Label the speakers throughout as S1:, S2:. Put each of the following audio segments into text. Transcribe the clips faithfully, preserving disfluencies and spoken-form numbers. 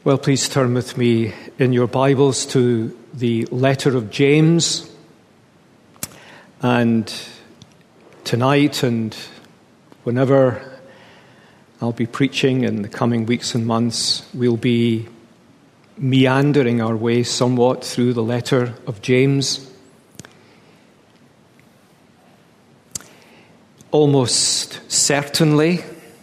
S1: Well, please turn with me in your Bibles to the letter of James. And tonight and whenever I'll be preaching in the coming weeks and months, we'll be meandering our way somewhat through the letter of James. Almost certainly,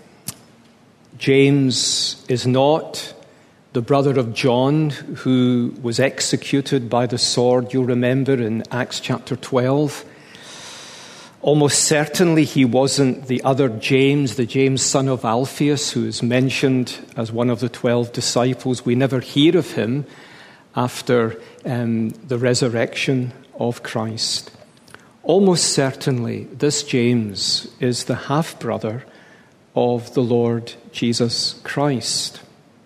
S1: James is not the brother of John who was executed by the sword, you'll remember in Acts chapter twelve. Almost certainly he wasn't the other James, the James son of Alphaeus, who is mentioned as one of the twelve disciples. We never hear of him after um, the resurrection of Christ. Almost certainly this James is the half-brother of the Lord Jesus Christ.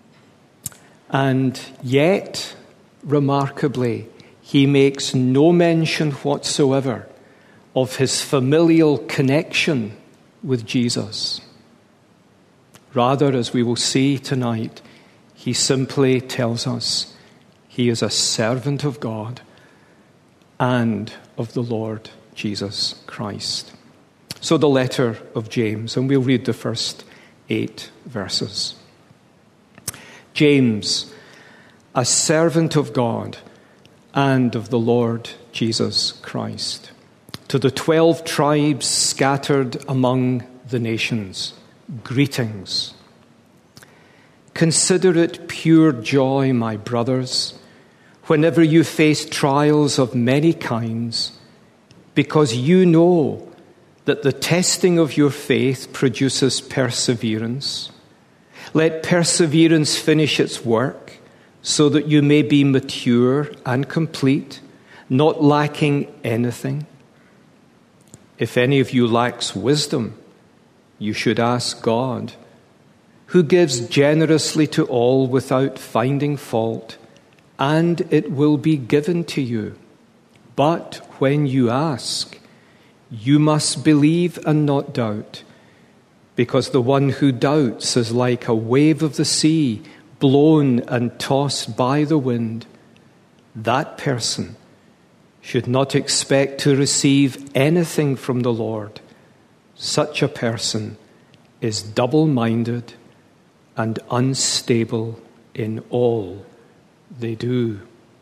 S1: And yet, remarkably, he makes no mention whatsoever of his familial connection with Jesus. Rather, as we will see tonight, he simply tells us he is a servant of God and of the Lord Jesus Christ. So the letter of James, and we'll read the first eight verses. James, a servant of God and of the Lord Jesus Christ, to the twelve tribes scattered among the nations, greetings. Consider it pure joy, my brothers, whenever you face trials of many kinds, because you know that the testing of your faith produces perseverance. Let perseverance finish its work, so that you may be mature and complete, not lacking anything. If any of you lacks wisdom, you should ask God, who gives generously to all without finding fault, and it will be given to you. But when you ask, you must believe and not doubt, because the one who doubts is like a wave of the sea, blown and tossed by the wind. That person should not expect to receive anything from the Lord. Such a person is double-minded and unstable in all they do.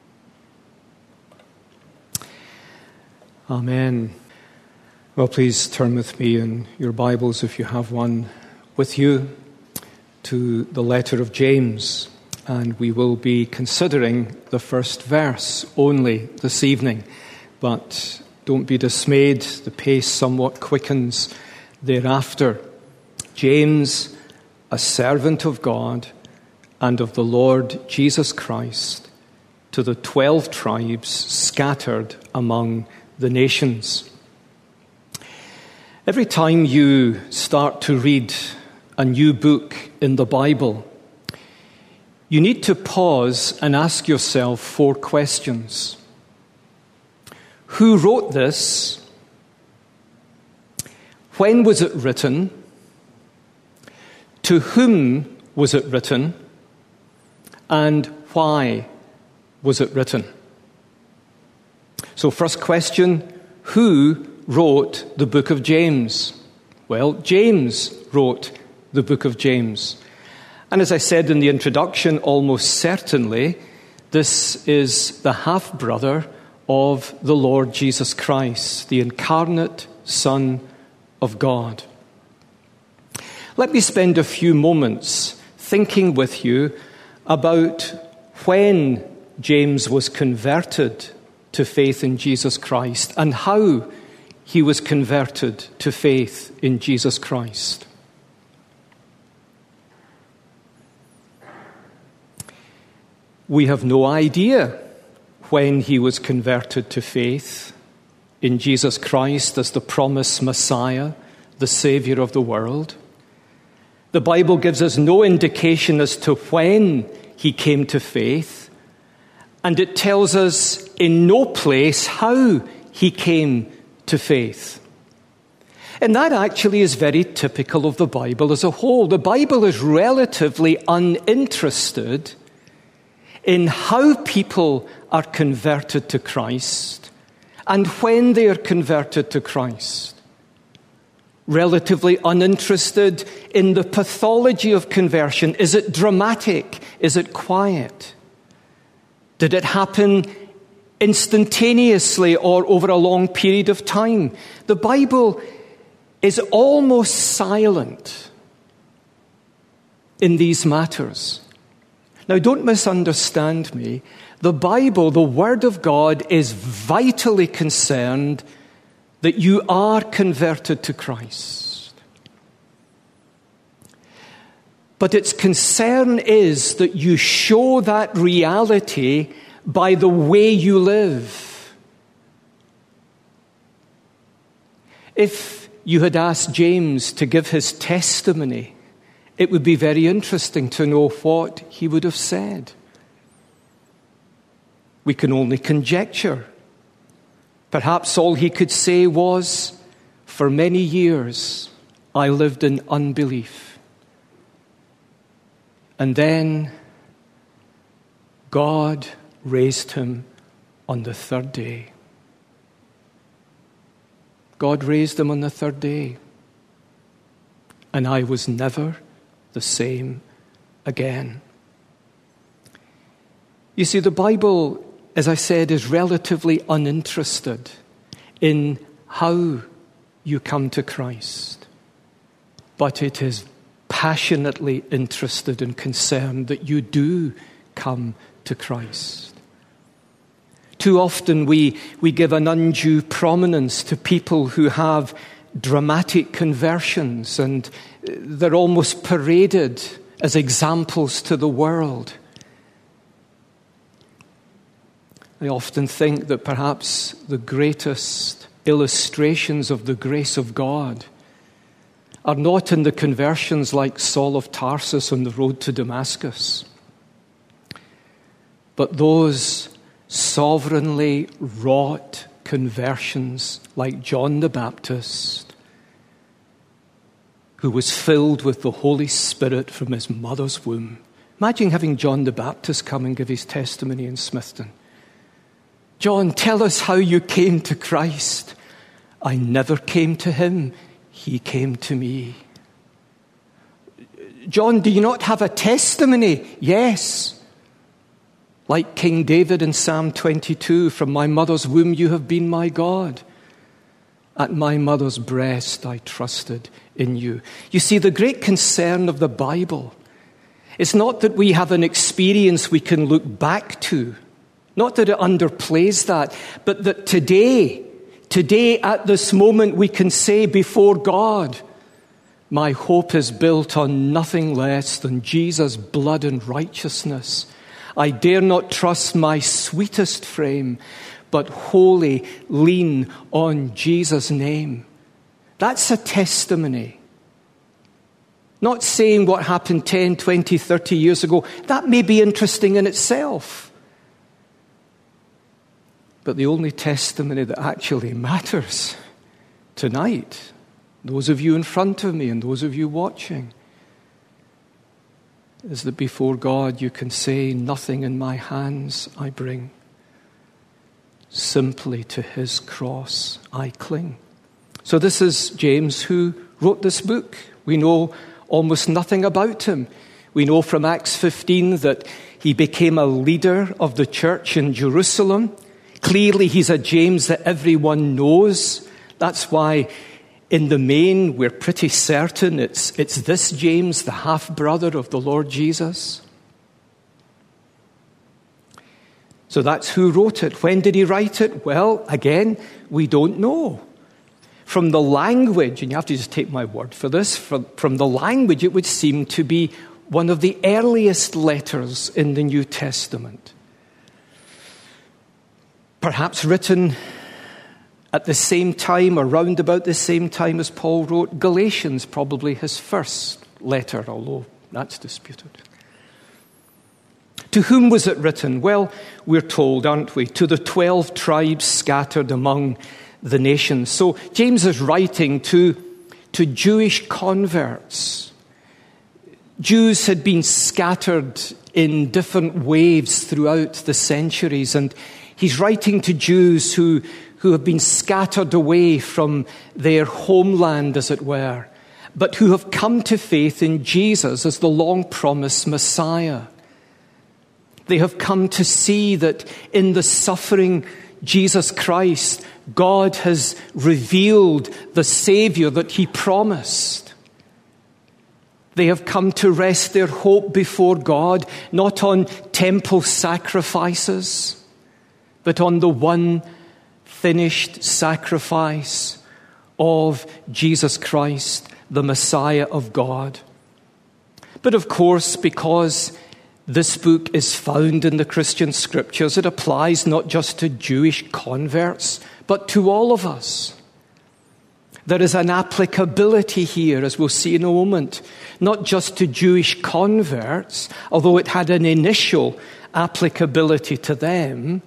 S1: Amen. Well, please turn with me in your Bibles, if you have one with you, to the letter of James. And we will be considering the first verse only this evening. But don't be dismayed, the pace somewhat quickens thereafter. James, a servant of God and of the Lord Jesus Christ, to the twelve tribes scattered among the nations. Every time you start to read a new book in the Bible, you need to pause and ask yourself four questions. Who wrote this? When was it written? To whom was it written? And why was it written? So first question, who wrote the book of James? Well, James wrote the book of James. And as I said in the introduction, almost certainly, this is the half-brother of the Lord Jesus Christ, the incarnate Son of God. Let me spend a few moments thinking with you about when James was converted to faith in Jesus Christ and how he was converted to faith in Jesus Christ. We have no idea when he was converted to faith in Jesus Christ as the promised Messiah, the Savior of the world. The Bible gives us no indication as to when he came to faith, and it tells us in no place how he came to faith. And that actually is very typical of the Bible as a whole. The Bible is relatively uninterested in how people are converted to Christ and when they are converted to Christ. Relatively uninterested in the pathology of conversion. Is it dramatic? Is it quiet? Did it happen instantaneously or over a long period of time? The Bible is almost silent in these matters. Now, don't misunderstand me. The Bible, the Word of God, is vitally concerned that you are converted to Christ. But its concern is that you show that reality by the way you live. If you had asked James to give his testimony, it would be very interesting to know what he would have said. We can only conjecture. Perhaps all he could say was, for many years I lived in unbelief. And then God raised him on the third day. God raised him on the third day. And I was never the same again. You see, the Bible, as I said, is relatively uninterested in how you come to Christ. But it is passionately interested and concerned that you do come to Christ. Too often we, we give an undue prominence to people who have dramatic conversions, and they're almost paraded as examples to the world. I often think that perhaps the greatest illustrations of the grace of God are not in the conversions like Saul of Tarsus on the road to Damascus, but those sovereignly wrought conversions like John the Baptist, who was filled with the Holy Spirit from his mother's womb. Imagine having John the Baptist come and give his testimony in Smithton. John, tell us how you came to Christ. I never came to him. He came to me. John, do you not have a testimony? Yes. Like King David in Psalm twenty-two, from my mother's womb you have been my God. At my mother's breast I trusted in you. You see, the great concern of the Bible is not that we have an experience we can look back to, not that it underplays that, but that today, today at this moment we can say before God, my hope is built on nothing less than Jesus' blood and righteousness. I dare not trust my sweetest frame, but wholly lean on Jesus' name. That's a testimony. Not saying what happened ten, twenty, thirty years ago. That may be interesting in itself. But the only testimony that actually matters tonight, those of you in front of me and those of you watching, is that before God you can say, nothing in my hands I bring. Simply to his cross I cling. So this is James who wrote this book. We know almost nothing about him. We know from Acts fifteen that he became a leader of the church in Jerusalem. Clearly he's a James that everyone knows. That's why in the main, we're pretty certain it's, it's this James, the half-brother of the Lord Jesus. So that's who wrote it. When did he write it? Well, again, we don't know. From the language, and you have to just take my word for this, from, from the language, it would seem to be one of the earliest letters in the New Testament. Perhaps written at the same time, or round about the same time as Paul wrote Galatians, probably his first letter, although that's disputed. To whom was it written? Well, we're told, aren't we? To the twelve tribes scattered among the nations. So James is writing to, to Jewish converts. Jews had been scattered in different waves throughout the centuries. And he's writing to Jews who, who have been scattered away from their homeland, as it were, but who have come to faith in Jesus as the long-promised Messiah. They have come to see that in the suffering Jesus Christ, God has revealed the Savior that he promised. They have come to rest their hope before God, not on temple sacrifices, but on the one finished sacrifice of Jesus Christ, the Messiah of God. But of course, because this book is found in the Christian scriptures, it applies not just to Jewish converts, but to all of us. There is an applicability here, as we'll see in a moment, not just to Jewish converts, although it had an initial applicability to them,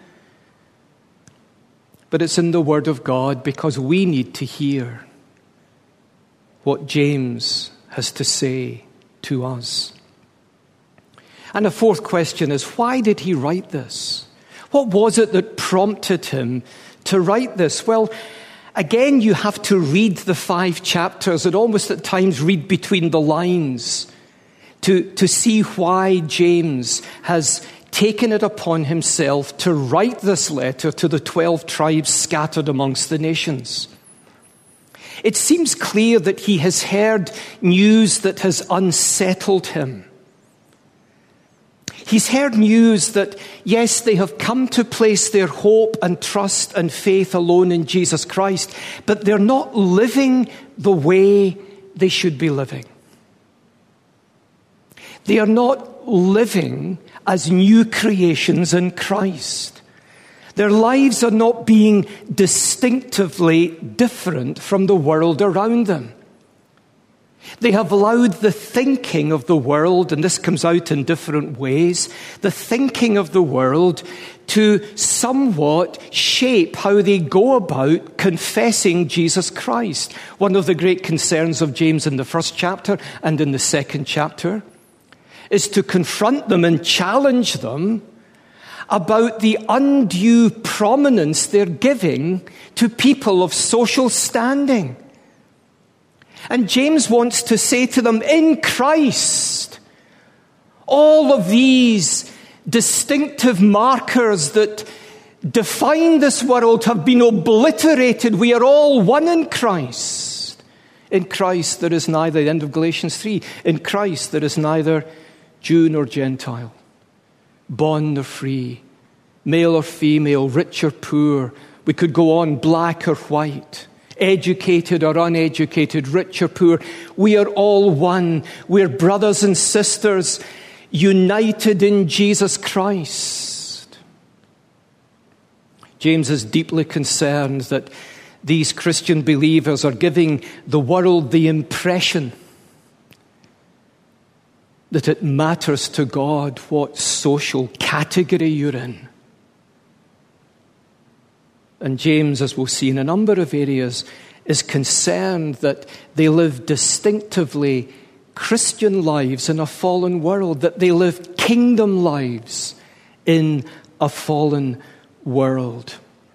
S1: but it's in the Word of God because we need to hear what James has to say to us. And a fourth question is, why did he write this? What was it that prompted him to write this? Well, again, you have to read the five chapters and almost at times read between the lines to, to see why James has taken it upon himself to write this letter to the twelve tribes scattered amongst the nations. It seems clear that he has heard news that has unsettled him. He's heard news that, yes, they have come to place their hope and trust and faith alone in Jesus Christ, but they're not living the way they should be living. They are not living as new creations in Christ. Their lives are not being distinctively different from the world around them. They have allowed the thinking of the world, and this comes out in different ways, the thinking of the world to somewhat shape how they go about confessing Jesus Christ. One of the great concerns of James in the first chapter and in the second chapter is to confront them and challenge them about the undue prominence they're giving to people of social standing. And James wants to say to them, in Christ, all of these distinctive markers that define this world have been obliterated. We are all one in Christ. In Christ there is neither, the end of Galatians three, in Christ there is neither Jew nor Gentile, bond nor free, male or female, rich or poor. We could go on, black or white, educated or uneducated, rich or poor. We are all one. We're brothers and sisters united in Jesus Christ. James is deeply concerned that these Christian believers are giving the world the impression that it matters to God what social category you're in. And James, as we'll see in a number of areas, is concerned that they live distinctively Christian lives in a fallen world, that they live kingdom lives in a fallen world.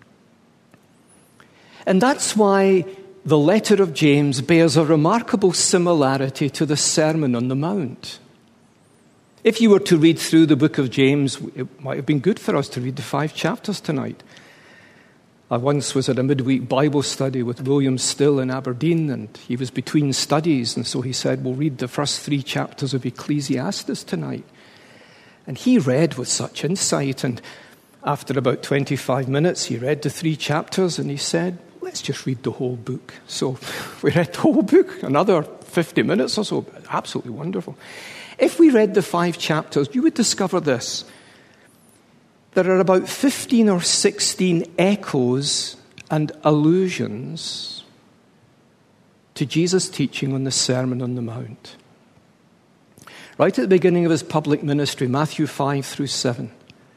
S1: And that's why the letter of James bears a remarkable similarity to the Sermon on the Mount. If you were to read through the book of James, it might have been good for us to read the five chapters tonight. I once was at a midweek Bible study with William Still in Aberdeen, and he was between studies, and so he said, we'll read the first three chapters of Ecclesiastes tonight. And he read with such insight, and after about twenty-five minutes, he read the three chapters, and he said, let's just read the whole book. So we read the whole book, another fifty minutes or so. Absolutely wonderful. If we read the five chapters, you would discover this. There are about fifteen or sixteen echoes and allusions to Jesus' teaching on the Sermon on the Mount. Right at the beginning of his public ministry, Matthew five through seven,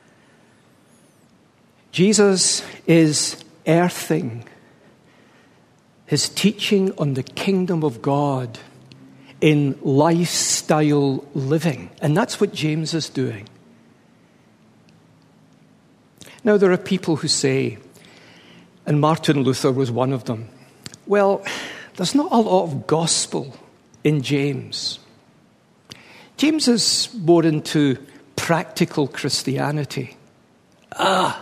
S1: Jesus is earthing his teaching on the kingdom of God in lifestyle living. And that's what James is doing. Now, there are people who say, and Martin Luther was one of them, well, there's not a lot of gospel in James. James is more into practical Christianity. Ah!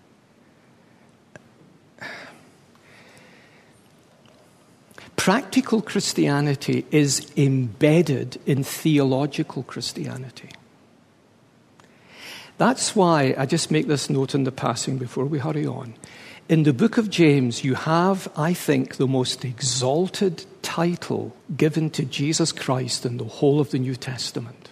S1: Practical Christianity is embedded in theological Christianity. That's why I just make this note in the passing before we hurry on. In the book of James, you have, I think, the most exalted title given to Jesus Christ in the whole of the New Testament.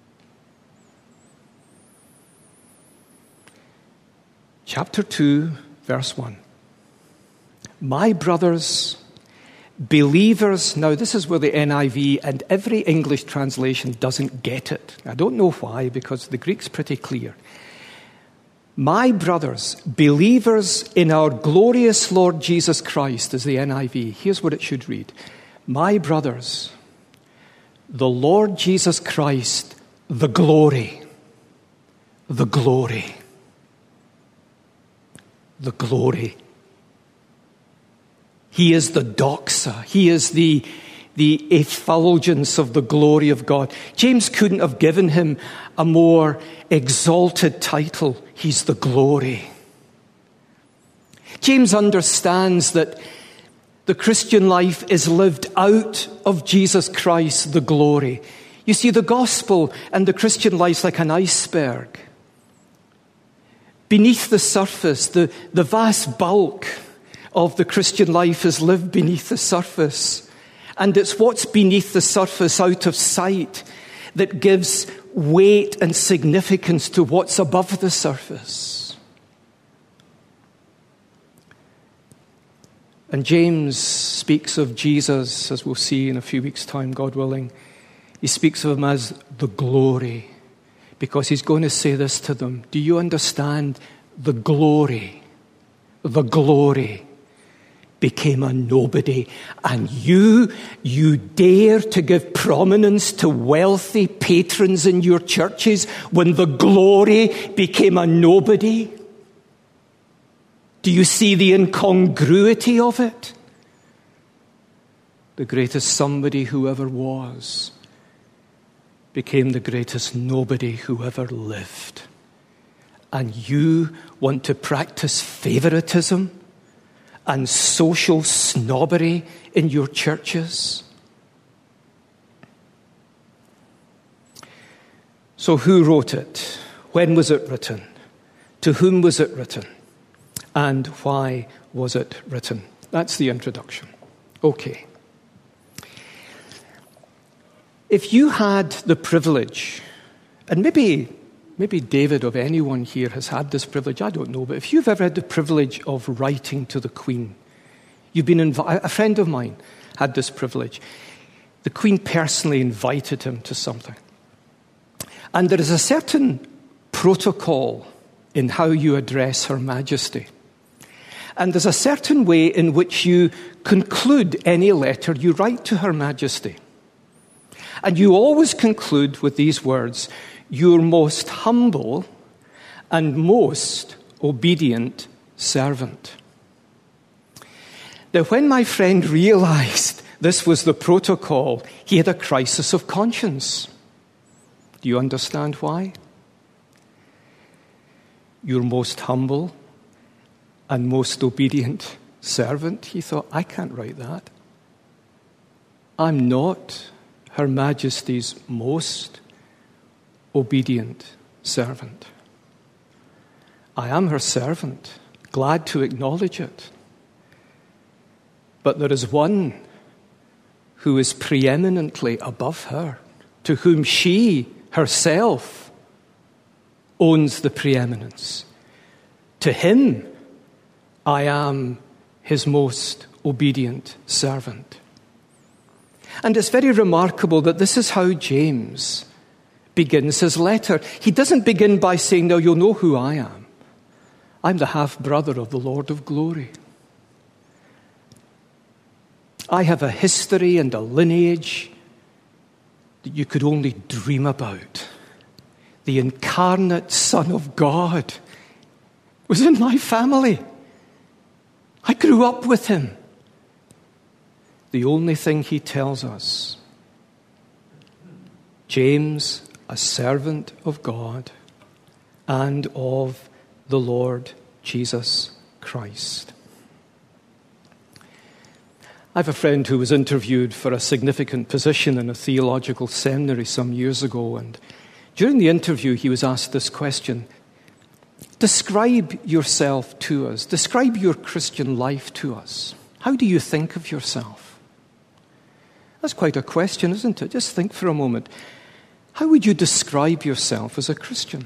S1: Chapter two, verse one. My brothers, believers, now this is where the N I V and every English translation doesn't get it. I don't know why, because the Greek's pretty clear. My brothers, believers in our glorious Lord Jesus Christ, is the N I V. Here's what it should read. My brothers, the Lord Jesus Christ, the glory, the glory, the glory. He is the doxa. He is the, the effulgence of the glory of God. James couldn't have given him a more exalted title. He's the glory. James understands that the Christian life is lived out of Jesus Christ, the glory. You see, the gospel and the Christian life is like an iceberg. Beneath the surface, the, the vast bulk of the Christian life is lived beneath the surface. And it's what's beneath the surface, out of sight, that gives weight and significance to what's above the surface. And James speaks of Jesus, as we'll see in a few weeks' time, God willing. He speaks of him as the glory, because he's going to say this to them. Do you understand? The glory, the glory became a nobody. And you, you dare to give prominence to wealthy patrons in your churches when the glory became a nobody? Do you see the incongruity of it? The greatest somebody who ever was became the greatest nobody who ever lived. And you want to practice favoritism and social snobbery in your churches? So who wrote it? When was it written? To whom was it written? And why was it written? That's the introduction. Okay. If you had the privilege, and maybe maybe David of anyone here has had this privilege, I don't know, but if you've ever had the privilege of writing to the Queen, you've been invi- a friend of mine had this privilege. The Queen personally invited him to something. And there is a certain protocol in how you address Her Majesty. And there's a certain way in which you conclude any letter you write to Her Majesty. And you always conclude with these words, your most humble and most obedient servant. Now, when my friend realized this was the protocol, he had a crisis of conscience. Do you understand why? Your most humble and most obedient servant. He thought, I can't write that. I'm not Her Majesty's most obedient servant. I am her servant, glad to acknowledge it. But there is one who is preeminently above her, to whom she herself owns the preeminence. To him, I am his most obedient servant. And it's very remarkable that this is how James begins his letter. He doesn't begin by saying, now you'll know who I am. I'm the half-brother of the Lord of glory. I have a history and a lineage that you could only dream about. The incarnate Son of God was in my family. I grew up with him. The only thing he tells us, James, a servant of God and of the Lord Jesus Christ. I have a friend who was interviewed for a significant position in a theological seminary some years ago, and during the interview he was asked this question: describe yourself to us. Describe your Christian life to us. How do you think of yourself? That's quite a question, isn't it? Just think for a moment. How would you describe yourself as a Christian?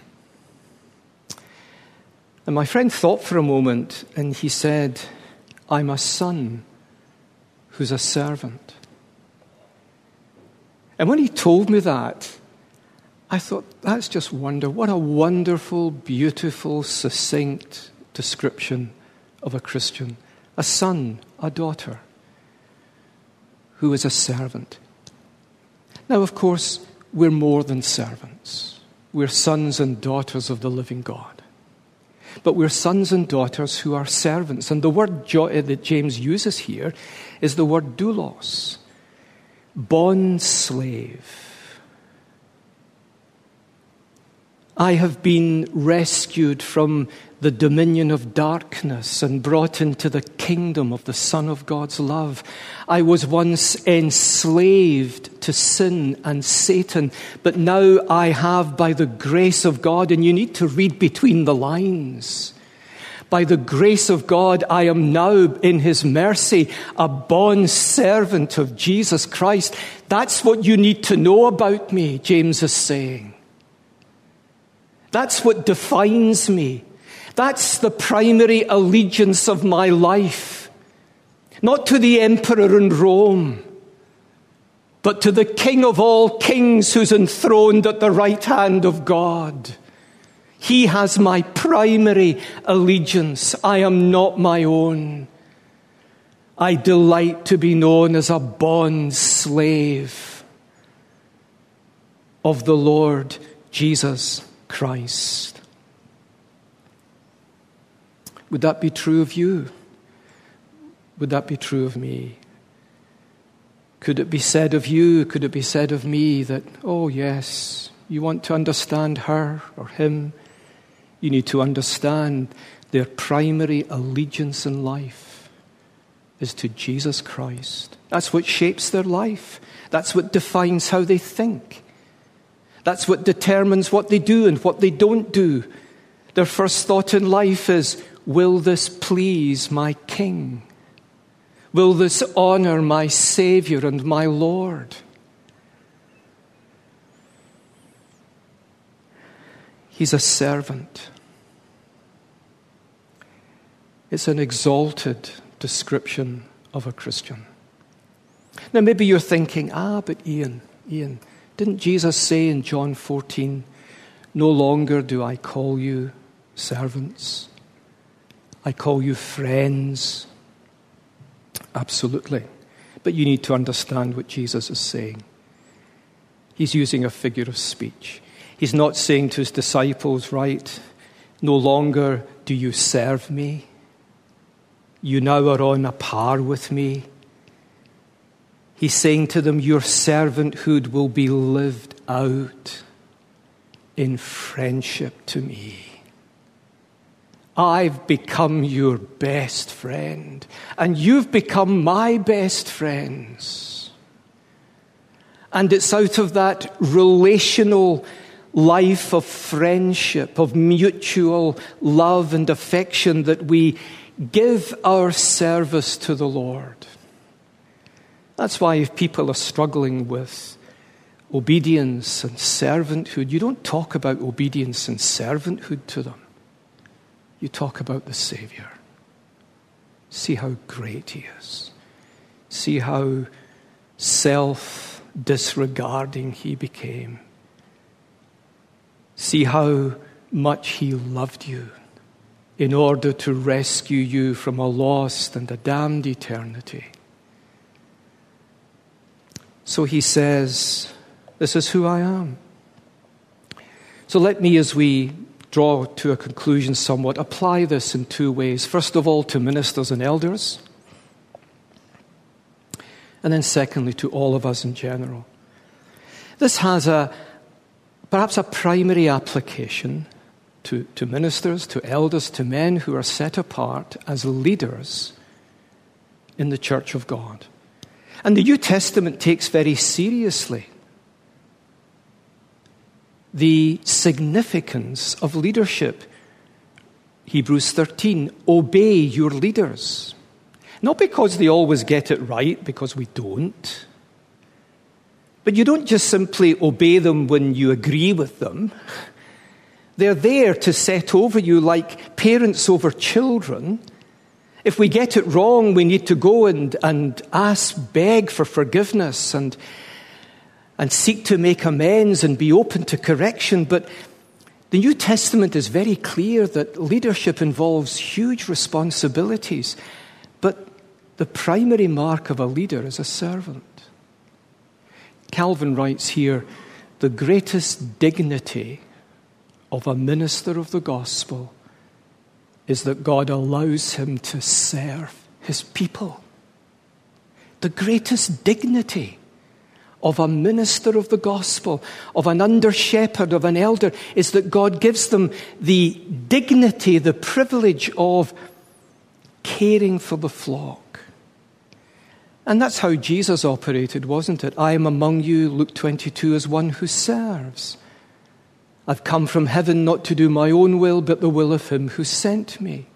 S1: And my friend thought for a moment, and he said, I'm a son who's a servant. And when he told me that, I thought, that's just wonder. What a wonderful, beautiful, succinct description of a Christian. A son, a daughter, who is a servant. Now, of course, we're more than servants. We're sons and daughters of the living God. But we're sons and daughters who are servants. And the word jo- that James uses here is the word doulos, bond slave. I have been rescued from the dominion of darkness and brought into the kingdom of the Son of God's love. I was once enslaved to sin and Satan, but now I have, by the grace of God, and you need to read between the lines, by the grace of God, I am now, in his mercy, a bond servant of Jesus Christ. That's what you need to know about me, James is saying. That's what defines me. That's the primary allegiance of my life. Not to the emperor in Rome, but to the King of all kings who's enthroned at the right hand of God. He has my primary allegiance. I am not my own. I delight to be known as a bond slave of the Lord Jesus Christ. Would that be true of you? Would that be true of me? Could it be said of you, could it be said of me that, oh yes, you want to understand her or him, you need to understand their primary allegiance in life is to Jesus Christ. That's what shapes their life. That's what defines how they think. That's what determines what they do and what they don't do. Their first thought in life is, will this please my King? Will this honor my Savior and my Lord? He's a servant. It's an exalted description of a Christian. Now maybe you're thinking, ah, but Ian, Ian, didn't Jesus say in John fourteen, no longer do I call you servants, I call you friends? Absolutely. But you need to understand what Jesus is saying. He's using a figure of speech. He's not saying to his disciples, right, no longer do you serve me. You now are on a par with me. He's saying to them, your servanthood will be lived out in friendship to me. I've become your best friend, and you've become my best friends. And it's out of that relational life of friendship, of mutual love and affection that we give our service to the Lord. That's why if people are struggling with obedience and servanthood, you don't talk about obedience and servanthood to them. You talk about the Savior. See how great he is. See how self-disregarding he became. See how much he loved you in order to rescue you from a lost and a damned eternity. So he says, This is who I am. So let me, as we draw to a conclusion somewhat, apply this in two ways. First of all, to ministers and elders. And then secondly, to all of us in general. This has a perhaps a primary application to, to ministers, to elders, to men who are set apart as leaders in the church of God. And the New Testament takes very seriously the significance of leadership. Hebrews thirteen, obey your leaders. Not because they always get it right, because we don't. But you don't just simply obey them when you agree with them. They're there to set over you like parents over children. If we get it wrong, we need to go and, and ask, beg for forgiveness and, and seek to make amends and be open to correction. But the New Testament is very clear that leadership involves huge responsibilities. But the primary mark of a leader is a servant. Calvin writes here, the greatest dignity of a minister of the gospel is that God allows him to serve his people. The greatest dignity of a minister of the gospel, of an under-shepherd, of an elder, is that God gives them the dignity, the privilege of caring for the flock. And that's how Jesus operated, wasn't it? I am among you, Luke twenty-two, as one who serves. I've come from heaven not to do my own will, but the will of him who sent me.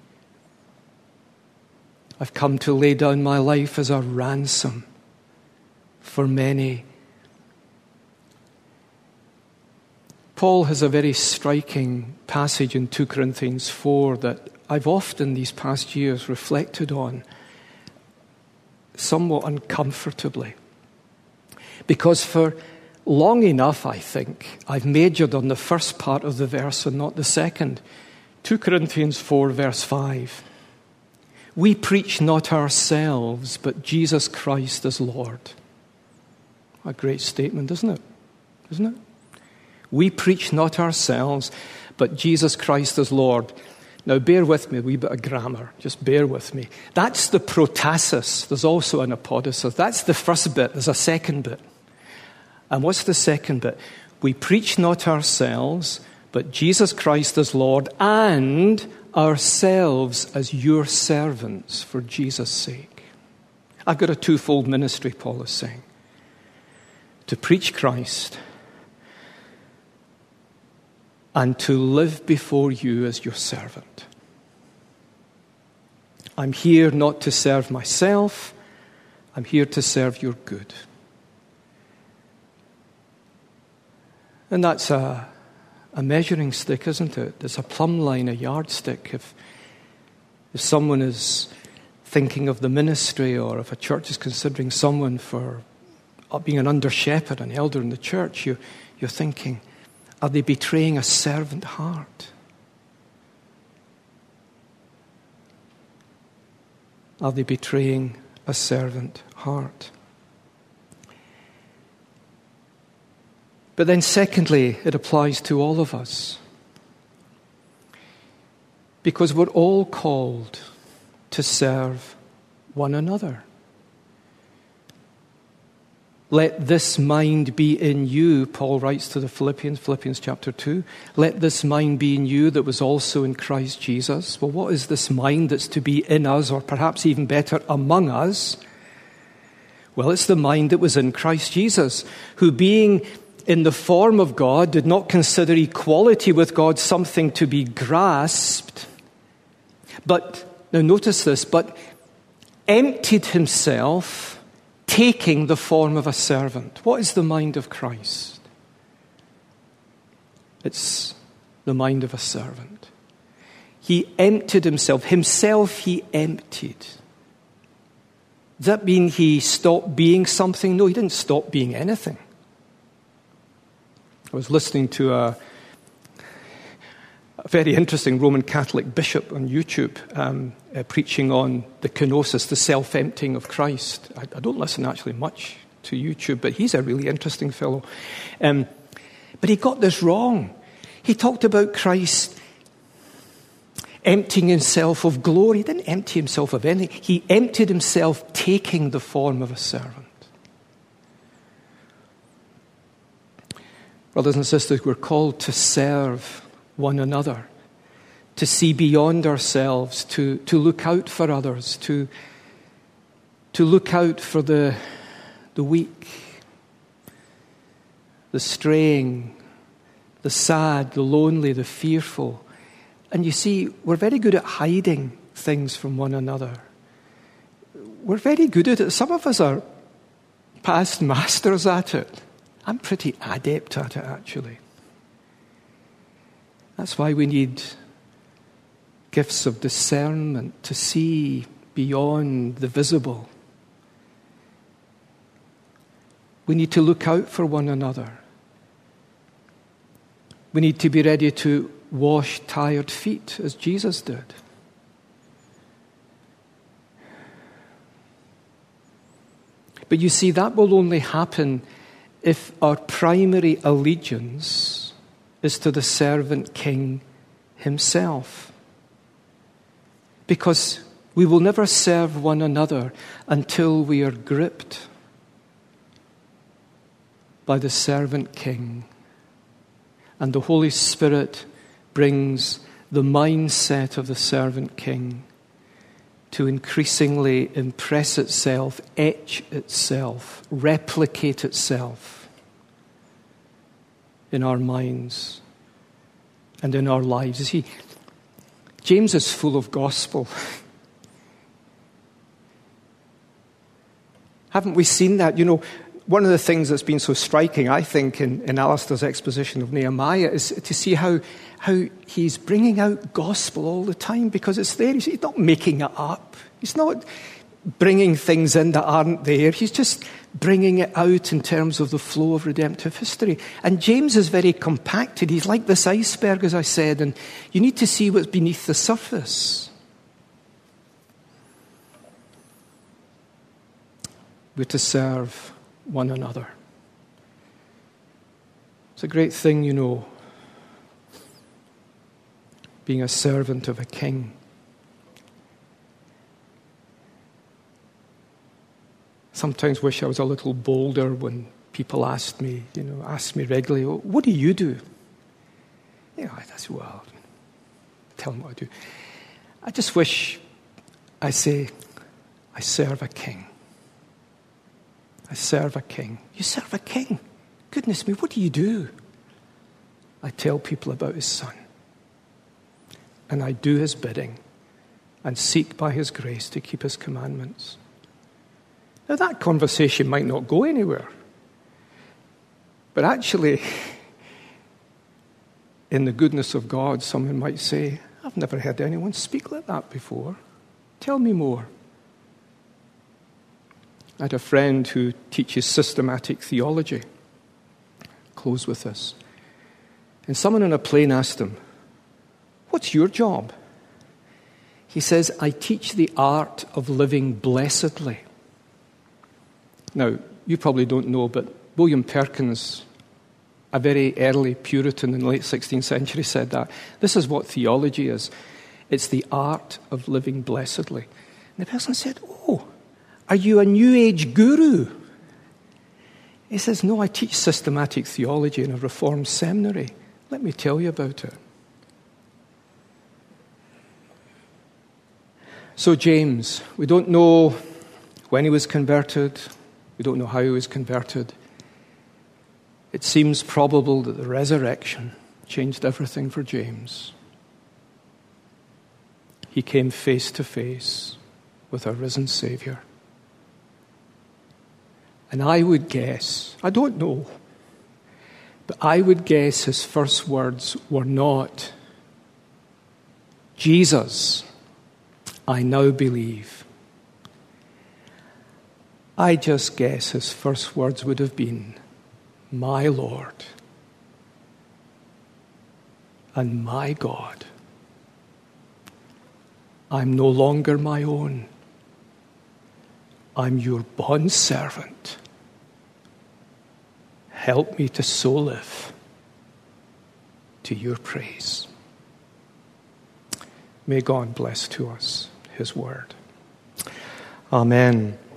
S1: I've come to lay down my life as a ransom for many. Paul has a very striking passage in two Corinthians four that I've often these past years reflected on, somewhat uncomfortably. Because for long enough, I think, I've majored on the first part of the verse and not the second. two Corinthians four, verse five. We preach not ourselves, but Jesus Christ as Lord. A great statement, isn't it? Isn't it? We preach not ourselves, but Jesus Christ as Lord. Now, bear with me, a wee bit of grammar. Just bear with me. That's the protasis. There's also an apodosis. That's the first bit. There's a second bit. And what's the second bit? We preach not ourselves, but Jesus Christ as Lord, and ourselves as your servants for Jesus' sake. I've got a twofold ministry, Paul is saying. To preach Christ and to live before you as your servant. I'm here not to serve myself. I'm here to serve your good. And that's a, a measuring stick, isn't it? It's a plumb line, a yardstick. If, if someone is thinking of the ministry, or if a church is considering someone for being an under-shepherd, an elder in the church, you, you're thinking, are they betraying a servant heart? Are they betraying a servant heart? But then secondly, it applies to all of us. Because we're all called to serve one another. Let this mind be in you, Paul writes to the Philippians, Philippians chapter two. Let this mind be in you that was also in Christ Jesus. Well, what is this mind that's to be in us, or perhaps even better, among us? Well, it's the mind that was in Christ Jesus, who being in the form of God did not consider equality with God something to be grasped. But, now notice this, but emptied himself, taking the form of a servant. What is the mind of Christ? It's the mind of a servant. He emptied himself. Himself he emptied. Does that mean he stopped being something? No, he didn't stop being anything. I was listening to a, a very interesting Roman Catholic bishop on YouTube um, uh, preaching on the kenosis, the self-emptying of Christ. I, I don't listen actually much to YouTube, but he's a really interesting fellow. Um, but he got this wrong. He talked about Christ emptying himself of glory. He didn't empty himself of anything. He emptied himself, taking the form of a servant. Brothers and sisters, we're called to serve one another, to see beyond ourselves, to, to look out for others, to, to look out for the, the weak, the straying, the sad, the lonely, the fearful. And you see, we're very good at hiding things from one another. We're very good at it. Some of us are past masters at it. I'm pretty adept at it, actually. That's why we need gifts of discernment to see beyond the visible. We need to look out for one another. We need to be ready to wash tired feet, as Jesus did. But you see, that will only happen if our primary allegiance is to the servant king himself. Because we will never serve one another until we are gripped by the servant king. And the Holy Spirit brings the mindset of the servant king to increasingly impress itself, etch itself, replicate itself in our minds and in our lives. You see, James is full of gospel. Haven't we seen that? You know, one of the things that's been so striking, I think, in, in Alistair's exposition of Nehemiah is to see how, how he's bringing out gospel all the time, because it's there. He's not making it up. He's not bringing things in that aren't there. He's just bringing it out in terms of the flow of redemptive history. And James is very compacted. He's like this iceberg, as I said, and you need to see what's beneath the surface. We're to serve one another. It's a great thing, you know, being a servant of a king. Sometimes wish I was a little bolder when people asked me, you know, asked me regularly, oh, what do you do? You know, I say, well, tell them what I do. I just wish I say, I serve a king. I serve a king. You serve a king? Goodness me, what do you do? I tell people about his son. And I do his bidding and seek by his grace to keep his commandments. Now that conversation might not go anywhere. But actually, in the goodness of God, someone might say, I've never heard anyone speak like that before. Tell me more. I had a friend who teaches systematic theology. Close with this. And someone on a plane asked him, what's your job? He says, I teach the art of living blessedly. Now, you probably don't know, but William Perkins, a very early Puritan in the late sixteenth century, said that. This is what theology is. It's the art of living blessedly. And the person said, oh, are you a New Age guru? He says, no, I teach systematic theology in a Reformed seminary. Let me tell you about it. So James, we don't know when he was converted. We don't know how he was converted. It seems probable that the resurrection changed everything for James. He came face to face with our risen Savior. And I would guess, I don't know, but I would guess his first words were not, Jesus, I now believe. I just guess his first words would have been, my Lord and my God. I'm no longer my own. I'm your bondservant help me to so live to your praise. May God bless to us his word. Amen.